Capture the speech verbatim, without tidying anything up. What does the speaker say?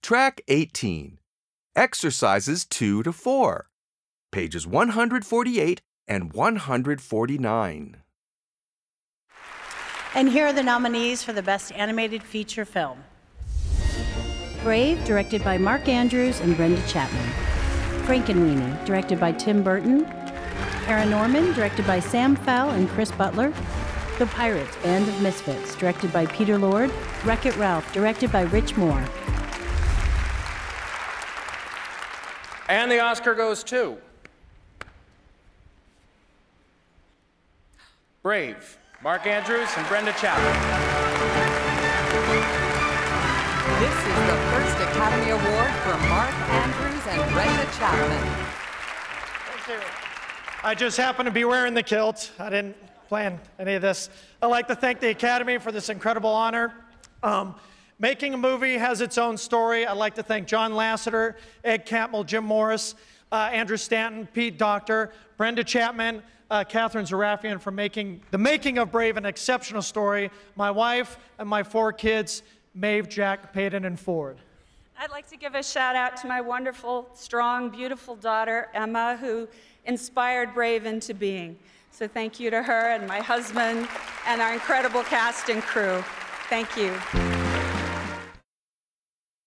Track eighteen. Exercises two to four. Pages one hundred forty-eight and one hundred forty-nine. And here are the nominees for the Best Animated Feature Film. Brave, directed by Mark Andrews and Brenda Chapman. Frankenweenie, directed by Tim Burton. Paranorman, directed by Sam Fell and Chris Butler. The Pirates, Band of Misfits, directed by Peter Lord. Wreck-It Ralph, directed by Rich Moore. And the Oscar goes to Brave, Mark Andrews and Brenda Chapman. This is the first Academy Award for Mark Andrews and Brenda Chapman. Thank you. I just happened to be wearing the kilt. I didn't plan any of this. I'd like to thank the Academy for this incredible honor. Um, making a movie has its own story. I'd like to thank John Lasseter, Ed Catmull, Jim Morris, uh, Andrew Stanton, Pete Docter, Brenda Chapman, uh, Catherine Zarafian for making the making of Brave an exceptional story. My wife and my four kids, Maeve, Jack, Peyton, and Ford. I'd like to give a shout out to my wonderful, strong, beautiful daughter, Emma, who inspired Brave into being. So thank you to her and my husband and our incredible cast and crew. Thank you.